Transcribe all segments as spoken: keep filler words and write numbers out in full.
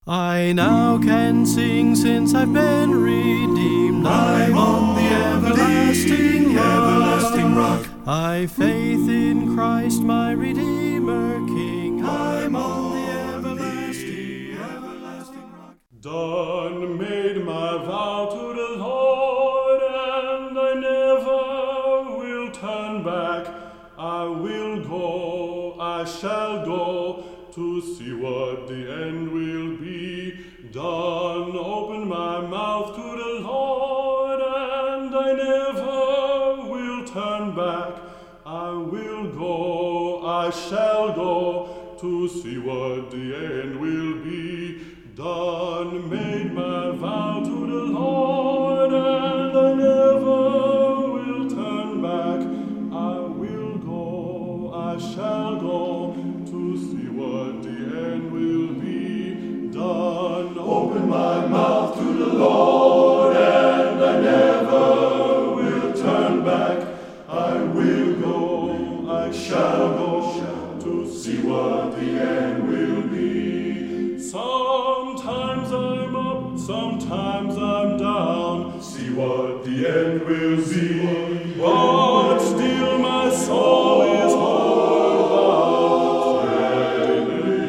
I now can sing since I've been redeemed. I'm on the everlasting rock. everlasting rock. I've faith in Christ my Redeemer King. I'm on the everlasting, everlasting rock. Done made my vow to the Lord, and I never will turn back. I will go, I shall go, to see what the end will be. Done open my mouth to the Lord, and I never will turn back. I will go, I shall go, to see what the end will be. Done made my vow to the Lord, and I never will turn back. I will go, I shall go, to see what the end will be. Done open my mouth to the Lord, and I never will turn back. I will go, I shall go, to see what the end will be. Sometimes I'm up, sometimes I'm down, see what the end will be. But still my soul is whole. I'll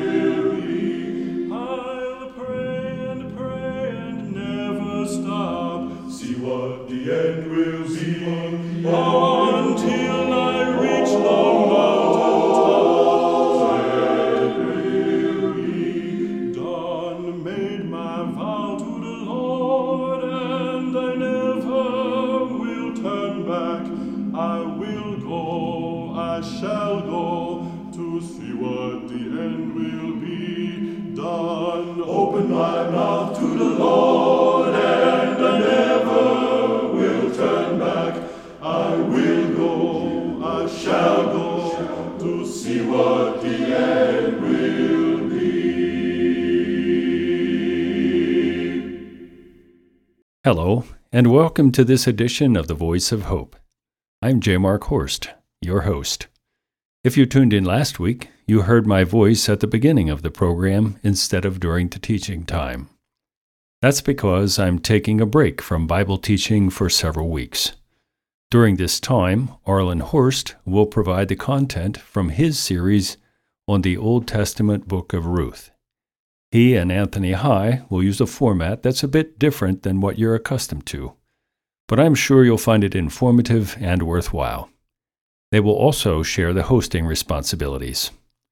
pray and pray and never stop, see what the end will be. Until I reach the mountain top, will be done. Made my vow to the Lord, and I never will turn back. I will go, I shall go, to see what the end will be. Done. Open my mouth to the Lord, and I never will turn back. I will go, I shall go, to see what the end will be. Hello, and welcome to this edition of The Voice of Hope. I'm J. Mark Horst, your host. If you tuned in last week, you heard my voice at the beginning of the program instead of during the teaching time. That's because I'm taking a break from Bible teaching for several weeks. During this time, Arlen Horst will provide the content from his series on the Old Testament book of Ruth. He and Anthony High will use a format that's a bit different than what you're accustomed to, but I'm sure you'll find it informative and worthwhile. They will also share the hosting responsibilities.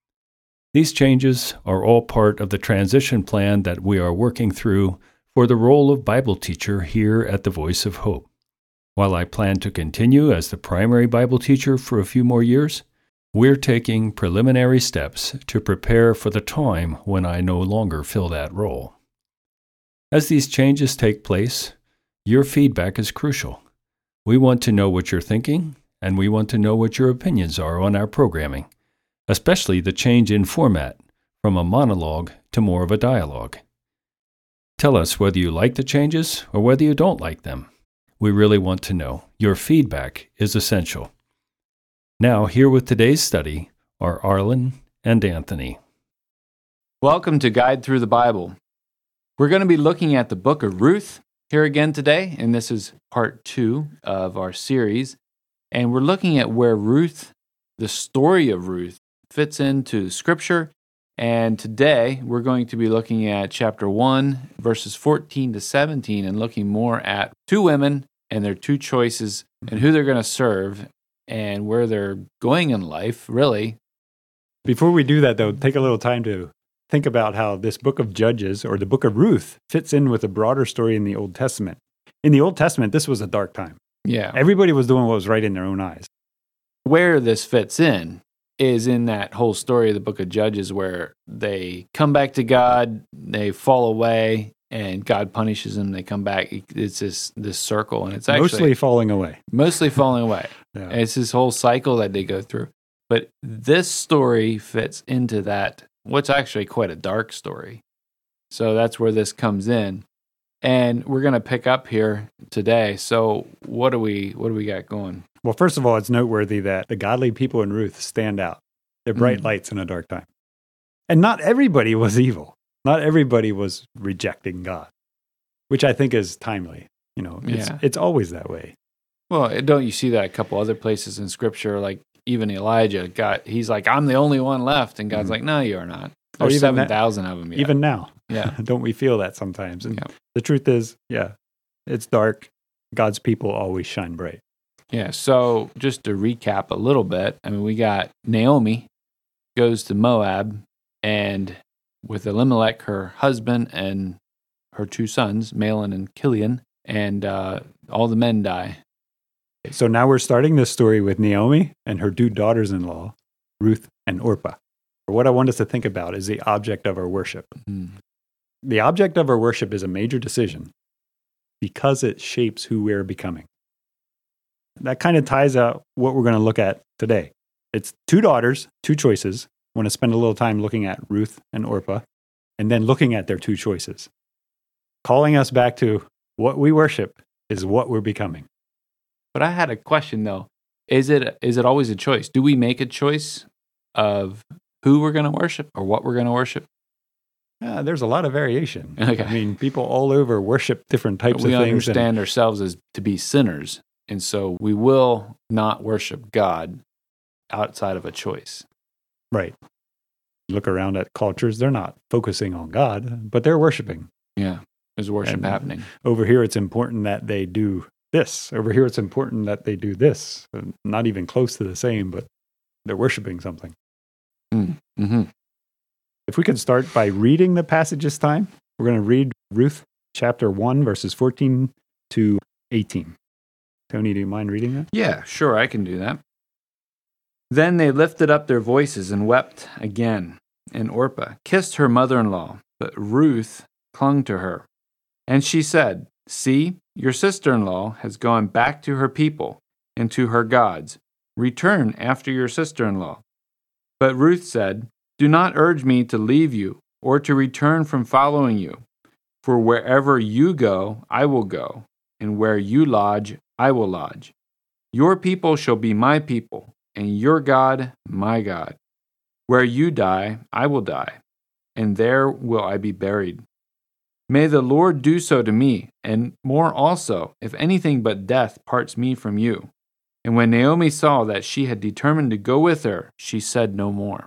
These changes are all part of the transition plan that we are working through for the role of Bible teacher here at the Voice of Hope. While I plan to continue as the primary Bible teacher for a few more years, we're taking preliminary steps to prepare for the time when I no longer fill that role. As these changes take place, your feedback is crucial. We want to know what you're thinking, and we want to know what your opinions are on our programming, especially the change in format from a monologue to more of a dialogue. Tell us whether you like the changes or whether you don't like them. We really want to know. Your feedback is essential. Now, here with today's study are Arlen and Anthony. Welcome to Guide Through the Bible. We're going to be looking at the book of Ruth here again today, and this is part two of our series. And we're looking at where Ruth, the story of Ruth, fits into Scripture. And today we're going to be looking at chapter one, verses fourteen to seventeen, and looking more at two women and their two choices and who they're going to serve and where they're going in life, really. Before we do that, though, take a little time to think about how this book of Judges, or the book of Ruth, fits in with a broader story in the Old Testament. In the Old Testament, this was a dark time. Yeah. Everybody was doing what was right in their own eyes. Where this fits in is in that whole story of the book of Judges where they come back to God, they fall away, and God punishes them. They come back. It's this this circle, and it's actually Mostly falling away. Mostly falling away. Yeah. It's this whole cycle that they go through. But this story fits into that, what's actually quite a dark story. So that's where this comes in. And we're going to pick up here today. So what do we what do we got going? Well, first of all, it's noteworthy that the godly people in Ruth stand out. They're bright Mm. lights in a dark time. And not everybody was evil. Not everybody was rejecting God, which I think is timely. You know, it's, Yeah. it's always that way. Well, don't you see that a couple other places in Scripture, like even Elijah, God, he's like, I'm the only one left. And God's Mhm. like, no, you're not. Or There's even that- seven thousand of them yet. Even now, yeah. don't we feel that sometimes? And Yeah. the truth is, yeah, it's dark. God's people always shine bright. Yeah. So just to recap a little bit, I mean, we got Naomi goes to Moab, and with Elimelech, her husband, and her two sons, Mahlon and Chilion, and uh, all the men die. So now we're starting this story with Naomi and her two daughters-in-law, Ruth and Orpah. What I want us to think about is the object of our worship. Mm. The object of our worship is a major decision because it shapes who we're becoming. That kind of ties out what we're going to look at today. It's two daughters, two choices. I want to spend a little time looking at Ruth and Orpah, and then looking at their two choices. Calling us back to what we worship is what we're becoming. But I had a question though. Is it is it always a choice? Do we make a choice of who we're going to worship or what we're going to worship? Uh, there's a lot of variation. Okay. I mean, people all over worship different types We of things. and- understand ourselves as to be sinners, and so we will not worship God outside of a choice. Right. Look around at cultures, they're not focusing on God, but they're worshiping. Yeah, there's worship And- happening. Over here, it's important that they do this. Over here, it's important that they do this. And not even close to the same, but they're worshiping something. Mm-hmm. If we could start by reading the passage this time, we're going to read Ruth chapter one, verses fourteen to eighteen. Tony, do you mind reading that? Yeah, sure, I can do that. Then they lifted up their voices and wept again. And Orpah kissed her mother-in-law, but Ruth clung to her. And she said, See, your sister-in-law has gone back to her people and to her gods. Return after your sister-in-law. But Ruth said, Do not urge me to leave you or to return from following you. For wherever you go, I will go, and where you lodge, I will lodge. Your people shall be my people, and your God, my God. Where you die, I will die, and there will I be buried. May the Lord do so to me, and more also, if anything but death parts me from you. And when Naomi saw that she had determined to go with her, she said no more.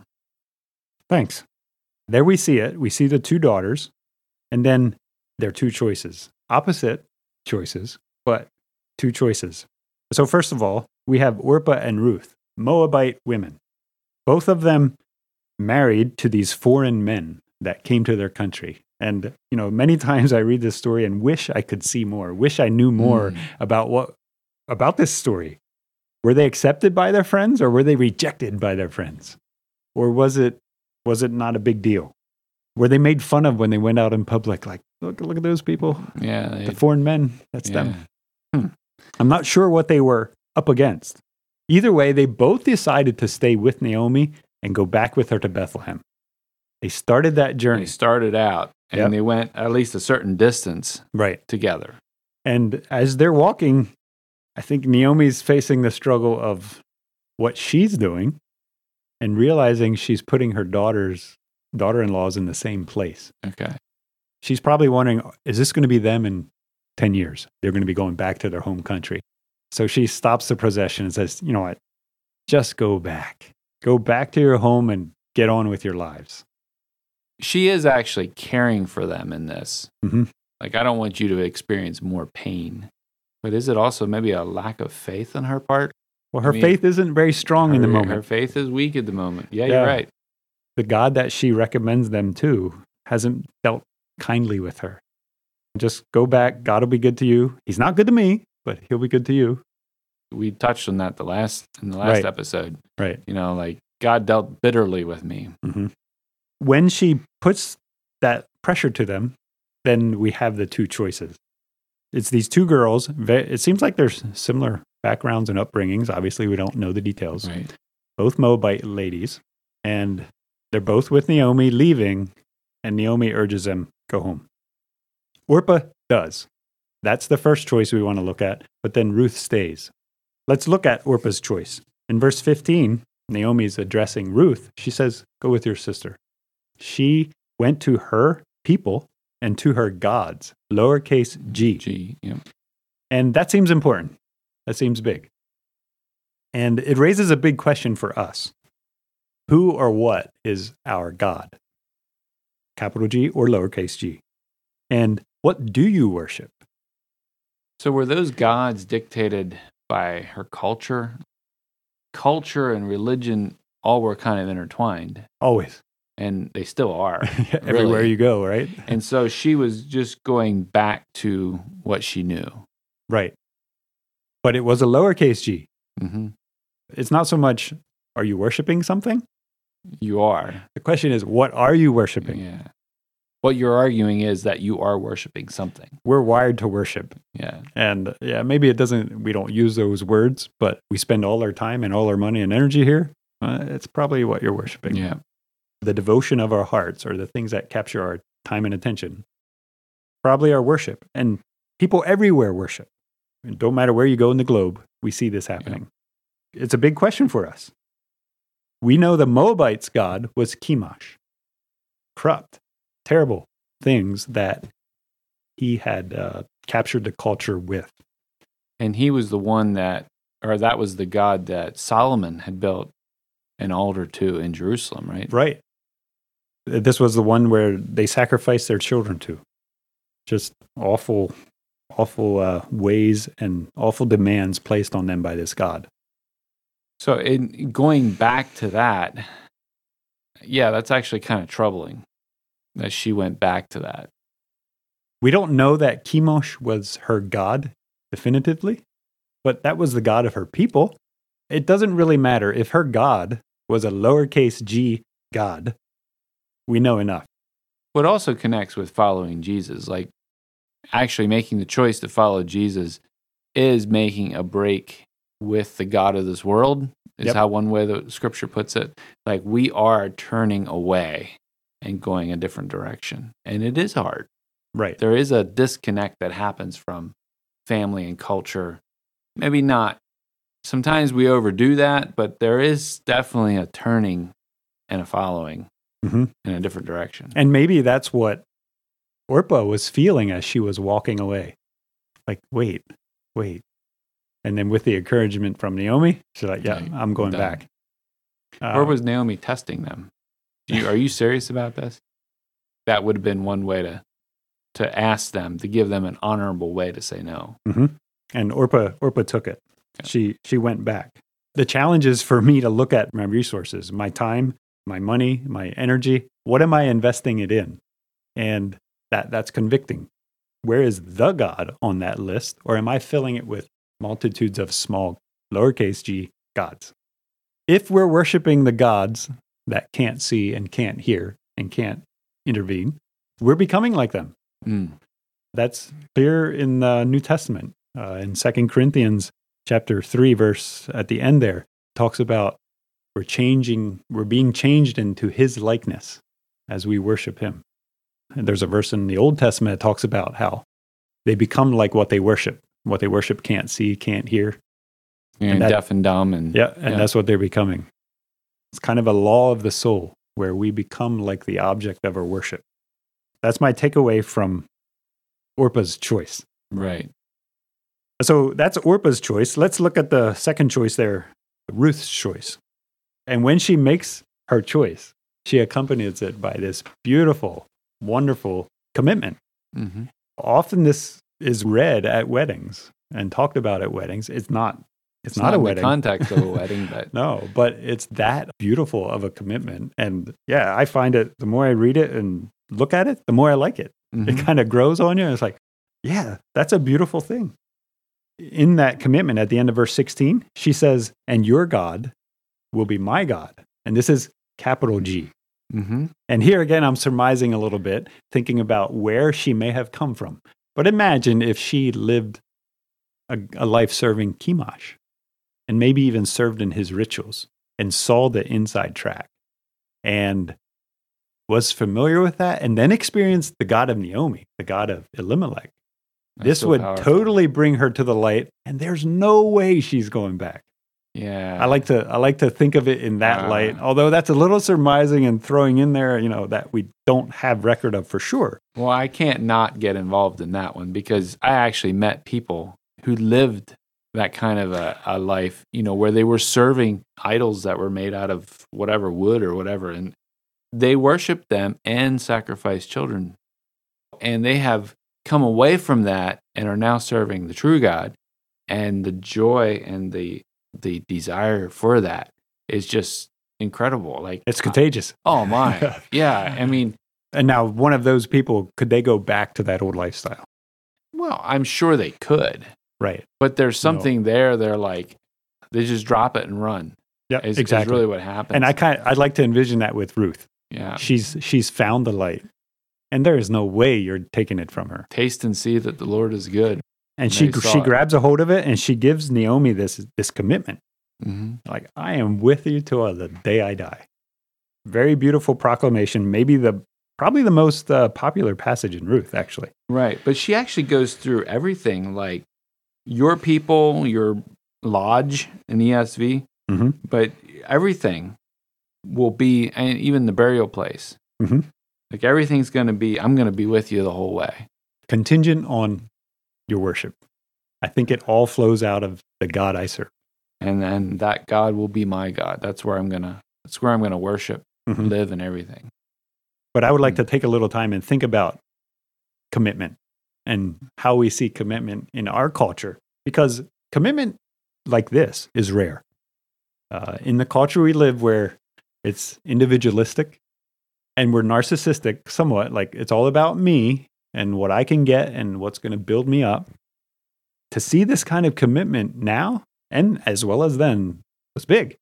Thanks. There we see it. We see the two daughters, and then their two choices. Opposite choices, but two choices. So first of all, we have Orpah and Ruth, Moabite women. Both of them married to these foreign men that came to their country. And, you know, many times I read this story and wish I could see more, wish I knew more Mm. about what about this story. Were they accepted by their friends, or were they rejected by their friends? Or was it was it not a big deal? Were they made fun of when they went out in public? Like, look, look at those people, Yeah, they, the foreign men. That's yeah. them. I'm not sure what they were up against. Either way, they both decided to stay with Naomi and go back with her to Bethlehem. They started that They journey. started out, and Yep. they went at least a certain distance Right. together. And as they're walking, I think Naomi's facing the struggle of what she's doing and realizing she's putting her daughters, daughter-in-laws in the same place. Okay. She's probably wondering, is this going to be them in ten years? They're going to be going back to their home country. So she stops the procession and says, you know what? Just go back. Go back to your home and get on with your lives. She is actually caring for them in this. Mhm. Like, I don't want you to experience more pain. But is it also maybe a lack of faith on her part? Well, her I mean, faith isn't very strong in the Her- moment. Her faith is weak at the moment. Yeah, Yeah. you're right. The God that she recommends them to hasn't dealt kindly with her. Just go back. God will be good to you. He's not good to me, but he'll be good to you. We touched on that the last in the last Right. episode. Right. You know, like God dealt bitterly with me. hmm When she puts that pressure to them, then we have the two choices. It's these two girls. ve- It seems like there's similar backgrounds and upbringings. Obviously, we don't know the details. Right. Both Moabite ladies, and they're both with Naomi leaving, and Naomi urges them, go home. Orpah does. That's the first choice we want to look at, but then Ruth stays. Let's look at Orpah's choice. In verse fifteen, Naomi's addressing Ruth. She says, go with your sister. She went to her people and to her gods, lowercase g. G, yeah. And that seems important. That seems big. And it raises a big question for us. Who or what is our God? Capital G or lowercase g? And what do you worship? So were those gods dictated by her culture? Culture and religion all were kind of intertwined, Always. and they still are. Everywhere really. you go, right? And so she was just going back to what she knew. Right. But it was a lowercase g. Mm-hmm. It's not so much, are you worshiping something? You are. The question is, what are you worshiping? Yeah. What you're arguing is that you are worshiping something. We're wired to worship. Yeah. And yeah, maybe it doesn't, we don't use those words, but we spend all our time and all our money and energy here. Uh, it's probably what you're worshiping. Yeah. The devotion of our hearts, or the things that capture our time and attention, probably our worship. And people everywhere worship. It don't matter where you go in the globe, we see this happening. Yeah. It's a big question for us. We know the Moabites' god was Chemosh. Corrupt, terrible things that he had uh, captured the culture with. And he was the one that, or that was the god that Solomon had built an altar to in Jerusalem, right? Right. This was the one where they sacrificed their children to. Just awful, awful uh, ways and awful demands placed on them by this god. So in going back to that, yeah, that's actually kind of troubling that she went back to that. We don't know that Chemosh was her god definitively, but that was the god of her people. It doesn't really matter if her god was a lowercase g god. We know enough. What also connects with following Jesus, like actually making the choice to follow Jesus, is making a break with the God of this world, is Yep. how one way the scripture puts it. Like we are turning away and going a different direction. And it is hard. Right. There is a disconnect that happens from family and culture. Maybe not. Sometimes we overdo that, but there is definitely a turning and a following Mm-hmm. in a different direction. And maybe that's what Orpah was feeling as she was walking away. Like, wait, wait. And then with the encouragement from Naomi, she's like, yeah, Right. I'm going Done. back. Uh, Or was Naomi testing them? Do you, are you serious about this? That would have been one way to to ask them, to give them an honorable way to say no. And Orpah, Orpah took it. Yeah. She she went back. The challenge is for me to look at my resources, my time, my money, my energy. What am I investing it in? And that that's convicting. Where is the God on that list? Or am I filling it with multitudes of small, lowercase g gods? If we're worshiping the gods that can't see and can't hear and can't intervene, we're becoming like them. Mm. That's clear in the New Testament. Uh, in Second Corinthians chapter three, verse at the end there, talks about we're changing, we're being changed into his likeness as we worship him. And there's a verse in the Old Testament that talks about how they become like what they worship. What they worship can't see, can't hear. You're And that- deaf and dumb. And Yeah, and Yeah. that's what they're becoming. It's kind of a law of the soul where we become like the object of our worship. That's my takeaway from Orpah's choice. right. So that's Orpah's choice. Let's look at the second choice there, Ruth's choice. And when she makes her choice, she accompanies it by this beautiful, wonderful commitment. Mm-hmm. Often this is read at weddings and talked about at weddings. It's not. It's, not, a in wedding. the context of a wedding, but No, but it's that beautiful of a commitment. And yeah, I find it, the more I read it and look at it, the more I like it. Mhm. It kind of grows on you. And it's like, yeah, that's a beautiful thing. In that commitment at the end of verse sixteen, she says, and your God will be my God. And this is capital G. Mhm. And here again, I'm surmising a little bit, thinking about where she may have come from. But imagine if she lived a, a life serving Chemosh and maybe even served in his rituals and saw the inside track and was familiar with that and then experienced the God of Naomi, the God of Elimelech. That's This so would powerful. totally bring her to the light, and there's no way she's going back. Yeah. I like to I like to think of it in that Uh. light. Although that's a little surmising and throwing in there, you know, that we don't have record of for sure. Well, I can't not get involved in that one because I actually met people who lived that kind of a, a life, you know, where they were serving idols that were made out of whatever wood or whatever, and they worshiped them and sacrificed children. And they have come away from that and are now serving the true God. And the joy and the the desire for that is just incredible. Like It's contagious. oh my, yeah. I mean, And now one of those people, could they go back to that old lifestyle? well, I'm sure they could, Right. but there's something there. They're like, they just drop it and run. Yeah, Is, exactly. is really what happens. And I kind I'd like to envision that with Ruth. yeah, She's she's found the light. And there is no way you're taking it from her. taste and see that the Lord is good. And she they saw she it. grabs a hold of it and she gives Naomi this this commitment. hmm Like, I am with you till the day I die. Very beautiful proclamation. Maybe the probably the most uh, popular passage in Ruth, actually. Right, but she actually goes through everything, like your people, your lodge in E S V, Mhm. but everything will be, and even the burial place. Mhm. Like everything's going to be, I'm going to be with you the whole way. Contingent on your worship. I think it all flows out of the God I serve. And then that God will be my God. That's where I'm going to, that's where I'm going to worship, Mhm. live, and everything. But I would like to take a little time and think about commitment and how we see commitment in our culture, because commitment like this is rare. Uh, in the culture we live, where it's individualistic and we're narcissistic somewhat, like it's all about me and what I can get and what's going to build me up, to see this kind of commitment now and as well as then was big.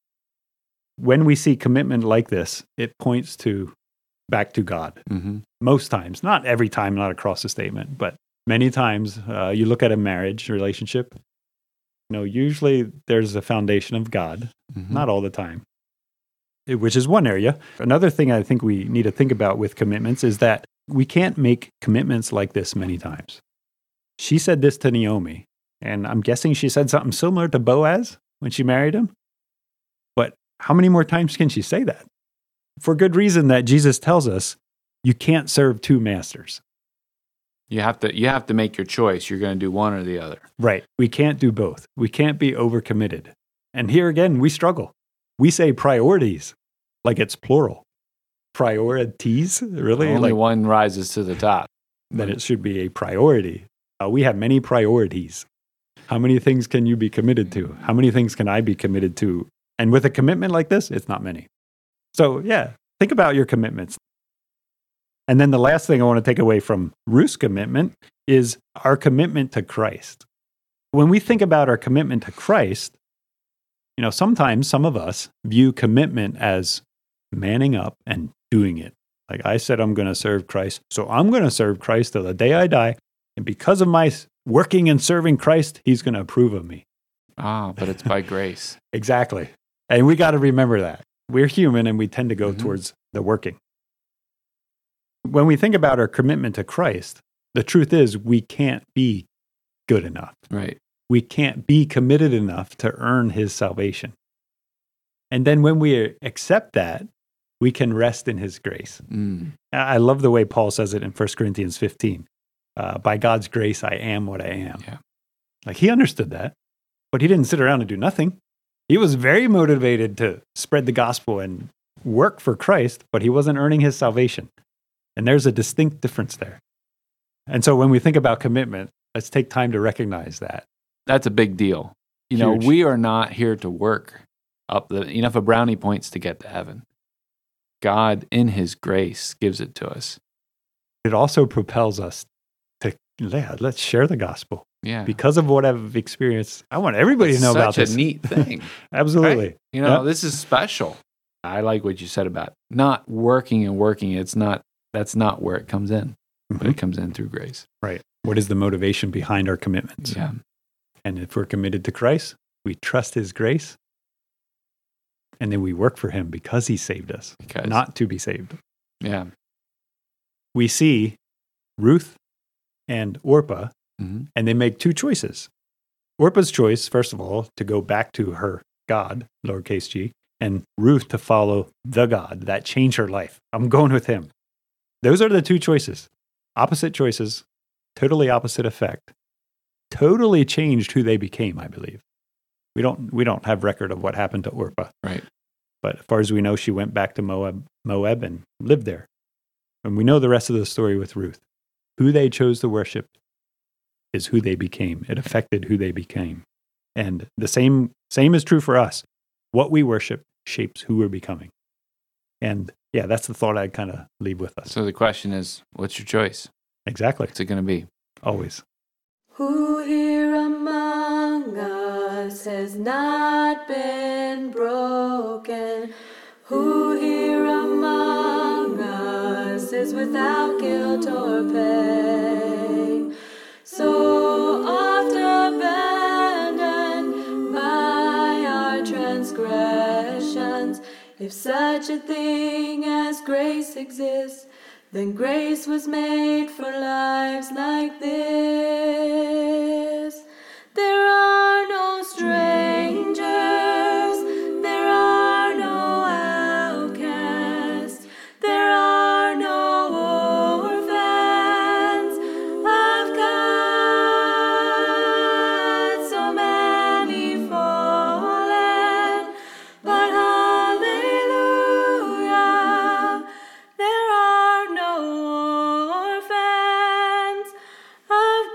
When we see commitment like this, it points to back to God. Mm-hmm. Most times, not every time, not across the statement, but many times uh, you look at a marriage relationship, you know, usually there's a foundation of God, Mm-hmm. not all the time, It- which is one area. Another thing I think we need to think about with commitments is that we can't make commitments like this many times. She said this to Naomi, and I'm guessing she said something similar to Boaz when she married him. But how many more times can she say that? For good reason that Jesus tells us you can't serve two masters. You have to, you have to make your choice. You're going to do one or the other. Right. We can't do both. We can't be overcommitted. And here again, we struggle. We say priorities like it's plural. Priorities, really? Only Like one rises to the top. that it should be a priority. Uh, we have many priorities. How many things can you be committed to? How many things can I be committed to? And with a commitment like this, it's not many. So, yeah, think about your commitments. And then the last thing I want to take away from Ruth's commitment is our commitment to Christ. When we think about our commitment to Christ, you know, sometimes some of us view commitment as manning up and doing it. Like I said, I'm going to serve Christ, so I'm going to serve Christ till the day I die. And because of my working and serving Christ, he's going to approve of me. Ah, but it's by grace. Exactly. And we got to remember that. We're human and we tend to go Mhm. towards the working. When we think about our commitment to Christ, the truth is we can't be good enough. Right. We can't be committed enough to earn his salvation. And then when we accept that, we can rest in his grace. Mm. I love the way Paul says it in First Corinthians fifteen. Uh, by God's grace, I am what I am. Yeah. Like he understood that, but he didn't sit around and do nothing. He was very motivated to spread the gospel and work for Christ, but he wasn't earning his salvation. And there's a distinct difference there. And so when we think about commitment, let's take time to recognize that. That's a big deal. You know, Huge. we are not here to work up the enough of brownie points to get to heaven. God, in his grace, gives it to us. It also propels us to, yeah, let's share the gospel. Yeah. Because of what I've experienced, I want everybody It's to know such about this. a neat thing. Absolutely. Right? You know, Yep. this is special. I like what you said about not working and working. It's not, that's not where it comes in, but Mhm. it comes in through grace. Right. What is the motivation behind our commitments? Yeah. And if we're committed to Christ, we trust his grace, and then we work for him because he saved us, Because, not to be saved. yeah. We see Ruth and Orpah, Mhm. and they make two choices. Orpah's choice, first of all, to go back to her God, lowercase g, and Ruth to follow the God that changed her life. I'm going with him. Those are the two choices. Opposite choices, totally opposite effect. Totally changed who they became, I believe. We don't we don't have record of what happened to Orpah. Right. But as far as we know, she went back to Moab, Moab and lived there. And we know the rest of the story with Ruth. Who they chose to worship is who they became. It affected who they became. And the same same is true for us. What we worship shapes who we're becoming. And yeah, that's the thought I'd kind of leave with us. So the question is, what's your choice? Exactly. What's it going to be? Always. Who here among us has not been broken? Who here among us is without guilt or pain? So oft abandoned by our transgressions. If such a thing as grace exists, then grace was made for lives like this. There are no strangers, there are no outcasts, there are no orphans of God. So many fallen, but hallelujah, there are no orphans of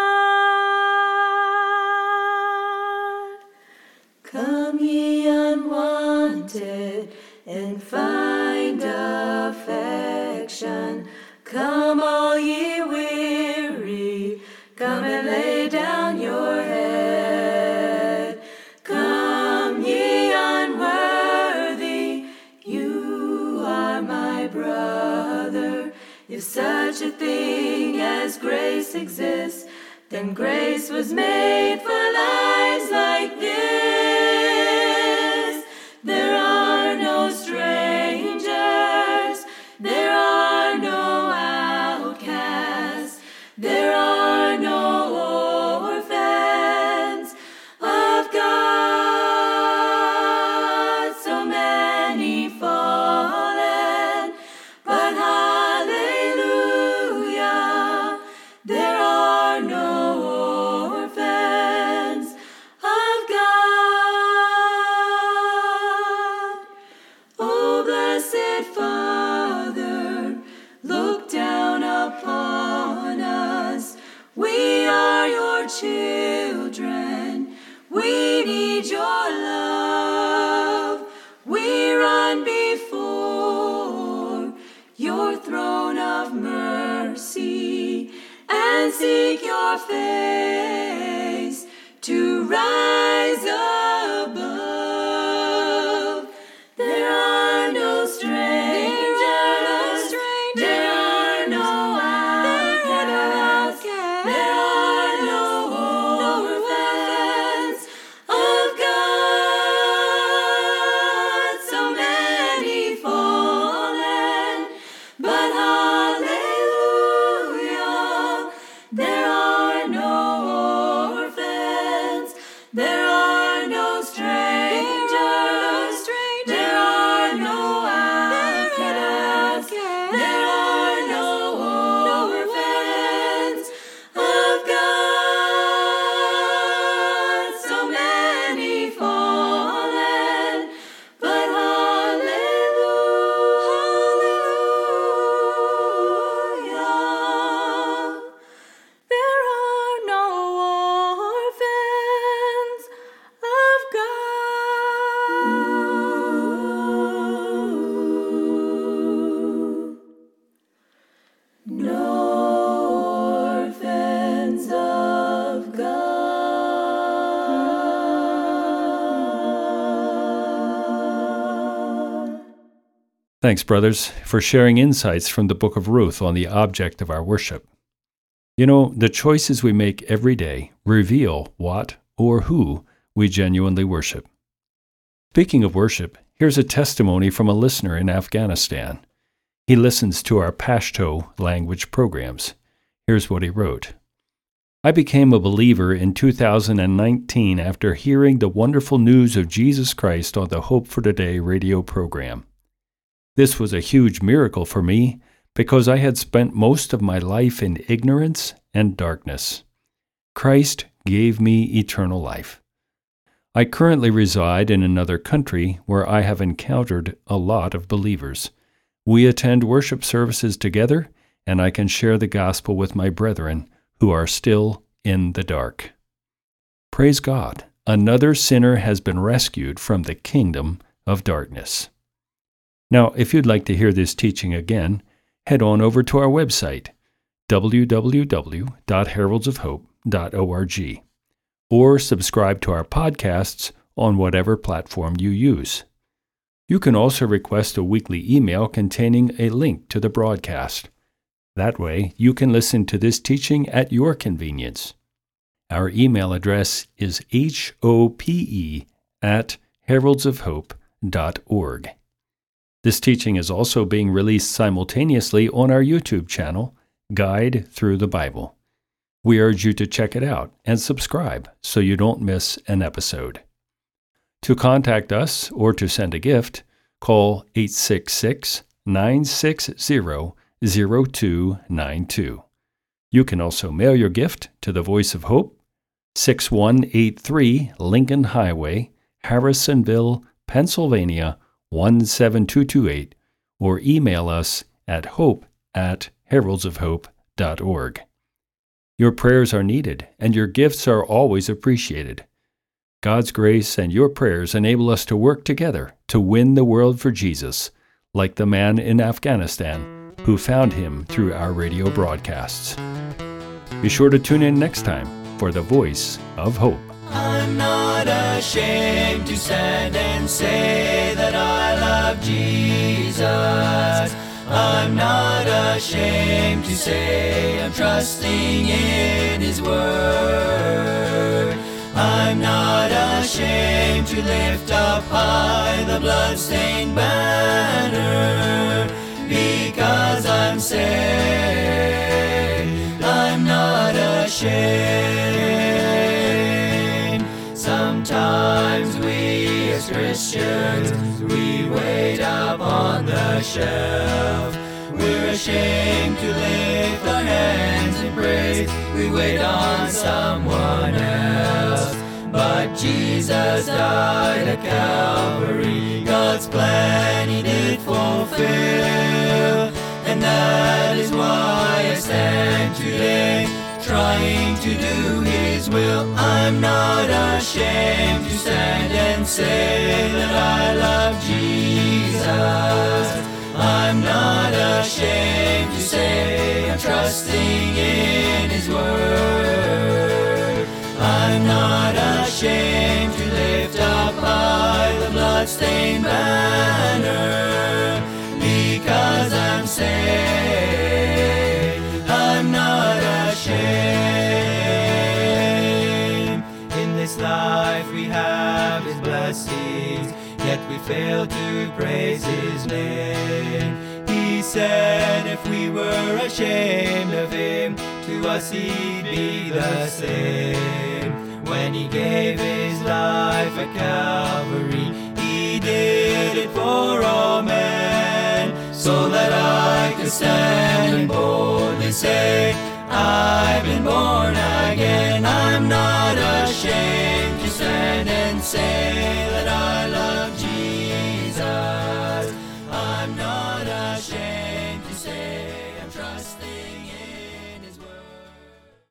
God. Come ye unwanted and find affection. Come all ye weary, come and lay down your head. Come ye unworthy, you are my brother. If such a thing as grace exists, then grace was made for lives like this. There are no strangers, there are no outcasts, there are no orphans of God. So many fallen, but hallelujah, there are no orphans of God. Oh, blessed Father, look down upon us. We are your children. We need your love. We run before your throne of mercy and seek your face to rise above. There are no strangers, there are no outcasts, there are no orphans of God. So many fallen, but hallelujah, there are no orphans, there are no strangers, there are no outcasts, there are no orphans of God. So many fallen, but hallelujah, there are no orphans of God. No orphans of God. Thanks, brothers, for sharing insights from the book of Ruth on the object of our worship. You know, the choices we make every day reveal what or who we genuinely worship. Speaking of worship, here's a testimony from a listener in Afghanistan. He listens to our Pashto language programs. Here's what he wrote. I became a believer in two thousand nineteen after hearing the wonderful news of Jesus Christ on the Hope for Today radio program. This was a huge miracle for me because I had spent most of my life in ignorance and darkness. Christ gave me eternal life. I currently reside in another country where I have encountered a lot of believers. We attend worship services together, and I can share the gospel with my brethren who are still in the dark. Praise God, another sinner has been rescued from the kingdom of darkness. Now, if you'd like to hear this teaching again, head on over to our website, w w w dot heralds of hope dot org, or subscribe to our podcasts on whatever platform you use. You can also request a weekly email containing a link to the broadcast. That way, you can listen to this teaching at your convenience. Our email address is hope at heralds of hope dot org. This teaching is also being released simultaneously on our YouTube channel, Guide Through the Bible. We urge you to check it out and subscribe so you don't miss an episode. To contact us or to send a gift, call eight six six, nine six zero, zero two nine two. You can also mail your gift to the Voice of Hope, six one eight three Lincoln Highway, Harrisonville, Pennsylvania, one seven two two eight, or email us at hope at heralds of hope dot org. Your prayers are needed, and your gifts are always appreciated. God's grace and your prayers enable us to work together to win the world for Jesus, like the man in Afghanistan who found him through our radio broadcasts. Be sure to tune in next time for the Voice of Hope. I'm not ashamed to stand and say that I love Jesus. I'm not ashamed to say I'm trusting in His Word. I'm not ashamed to lift up high the blood-stained banner, because I'm saved. I'm not ashamed. Sometimes we as Christians, we wait up on the shelf. We're ashamed to lift our hands in praise. We wait on someone else. But Jesus died at Calvary. God's plan He did fulfill. And that is why I stand today, trying to do His will. I'm not ashamed to stand and say that I love Jesus. I'm not ashamed to say I'm trusting in His Word. I'm not ashamed to lift up high the blood-stained banner, because I'm saved. I'm not ashamed. In this life we have His blessings, yet we fail to praise His name. He said if we were ashamed of Him, to us He'd be the same. When He gave His life at Calvary, He did it for all men, so that I could stand and boldly say,